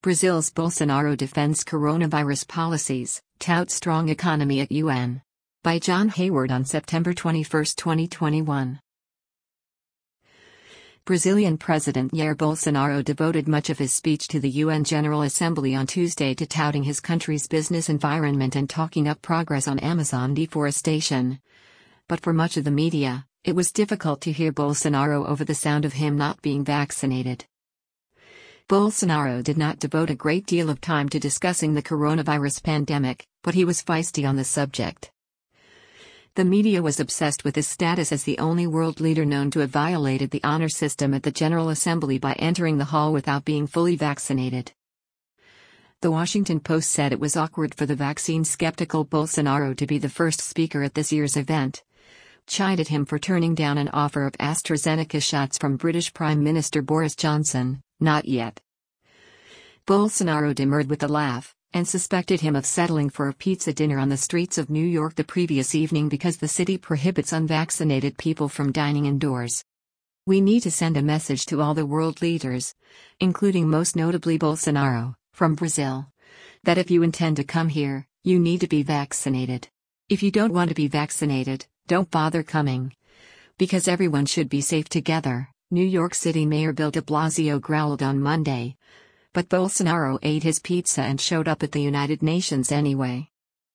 Brazil's Bolsonaro defends coronavirus policies, touts strong economy at UN. By John Hayward on September 21, 2021. Brazilian President Jair Bolsonaro devoted much of his speech to the UN General Assembly on Tuesday to touting his country's business environment and talking up progress on Amazon deforestation. But for much of the media, it was difficult to hear Bolsonaro over the sound of him not being vaccinated. Bolsonaro did not devote a great deal of time to discussing the coronavirus pandemic, but he was feisty on the subject. The media was obsessed with his status as the only world leader known to have violated the honor system at the General Assembly by entering the hall without being fully vaccinated. The Washington Post said it was awkward for the vaccine-skeptical Bolsonaro to be the first speaker at this year's event, chided him for turning down an offer of AstraZeneca shots from British Prime Minister Boris Johnson. Not yet. Bolsonaro demurred with a laugh, and suspected him of settling for a pizza dinner on the streets of New York the previous evening because the city prohibits unvaccinated people from dining indoors. We need to send a message to all the world leaders, including most notably Bolsonaro, from Brazil, that if you intend to come here, you need to be vaccinated. If you don't want to be vaccinated, don't bother coming. Because everyone should be safe together. New York City Mayor Bill de Blasio growled on Monday. But Bolsonaro ate his pizza and showed up at the United Nations anyway.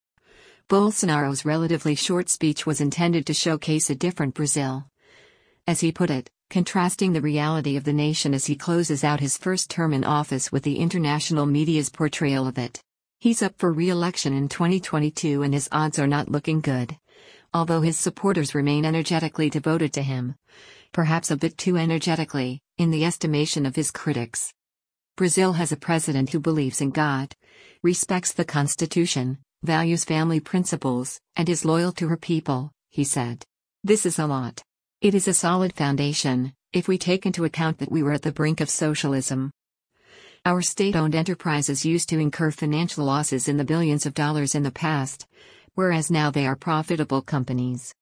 Bolsonaro's relatively short speech was intended to showcase a different Brazil. As he put it, contrasting the reality of the nation as he closes out his first term in office with the international media's portrayal of it. He's up for re-election in 2022 and his odds are not looking good. Although his supporters remain energetically devoted to him. Perhaps a bit too energetically, in the estimation of his critics. Brazil has a president who believes in God, respects the Constitution, values family principles, and is loyal to her people, he said. This is a lot. It is a solid foundation, if we take into account that we were at the brink of socialism. Our state-owned enterprises used to incur financial losses in the billions of dollars in the past, whereas now they are profitable companies.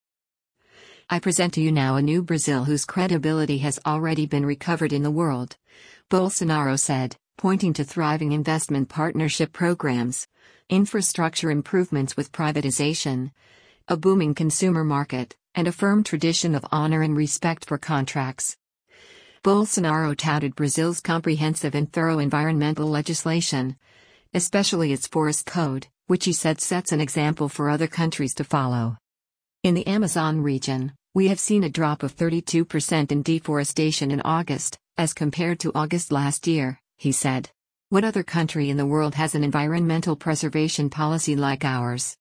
I present to you now a new Brazil whose credibility has already been recovered in the world, Bolsonaro said, pointing to thriving investment partnership programs, infrastructure improvements with privatization, a booming consumer market, and a firm tradition of honor and respect for contracts. Bolsonaro touted Brazil's comprehensive and thorough environmental legislation, especially its forest code, which he said sets an example for other countries to follow. In the Amazon region, we have seen a drop of 32% in deforestation in August, as compared to August last year, he said. What other country in the world has an environmental preservation policy like ours?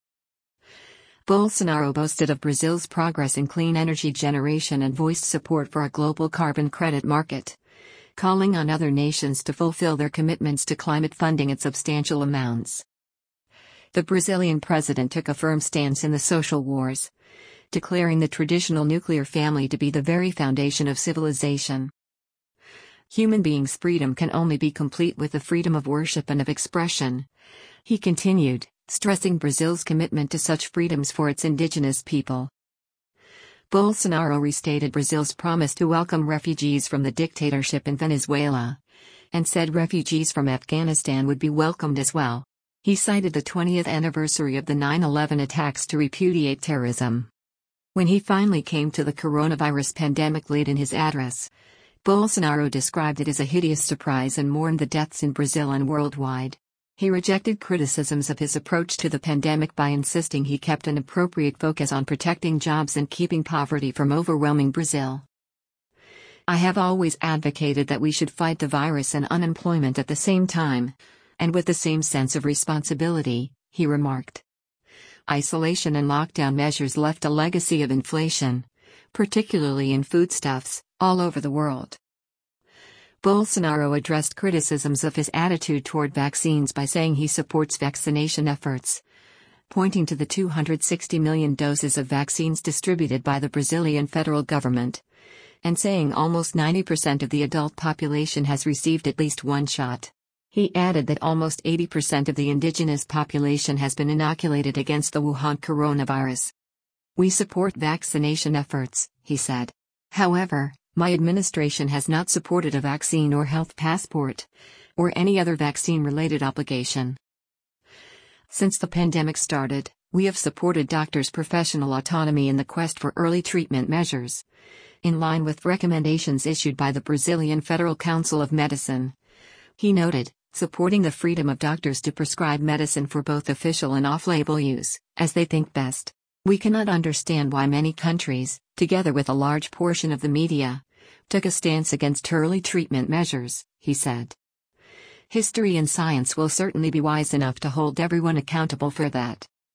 Bolsonaro boasted of Brazil's progress in clean energy generation and voiced support for a global carbon credit market, calling on other nations to fulfill their commitments to climate funding at substantial amounts. The Brazilian president took a firm stance in the social wars, declaring the traditional nuclear family to be the very foundation of civilization. Human beings' freedom can only be complete with the freedom of worship and of expression, he continued, stressing Brazil's commitment to such freedoms for its indigenous people. Bolsonaro restated Brazil's promise to welcome refugees from the dictatorship in Venezuela, and said refugees from Afghanistan would be welcomed as well. He cited the 20th anniversary of the 9/11 attacks to repudiate terrorism. When he finally came to the coronavirus pandemic late in his address, Bolsonaro described it as a hideous surprise and mourned the deaths in Brazil and worldwide. He rejected criticisms of his approach to the pandemic by insisting he kept an appropriate focus on protecting jobs and keeping poverty from overwhelming Brazil. I have always advocated that we should fight the virus and unemployment at the same time, and with the same sense of responsibility, he remarked. Isolation and lockdown measures left a legacy of inflation, particularly in foodstuffs, all over the world. Bolsonaro addressed criticisms of his attitude toward vaccines by saying he supports vaccination efforts, pointing to the 260 million doses of vaccines distributed by the Brazilian federal government, and saying almost 90% of the adult population has received at least one shot. He added that almost 80% of the indigenous population has been inoculated against the Wuhan coronavirus. We support vaccination efforts, he said. However, my administration has not supported a vaccine or health passport, or any other vaccine-related obligation. Since the pandemic started, we have supported doctors' professional autonomy in the quest for early treatment measures. In line with recommendations issued by the Brazilian Federal Council of Medicine. He noted, supporting the freedom of doctors to prescribe medicine for both official and off-label use, as they think best. We cannot understand why many countries, together with a large portion of the media, took a stance against early treatment measures, he said. History and science will certainly be wise enough to hold everyone accountable for that.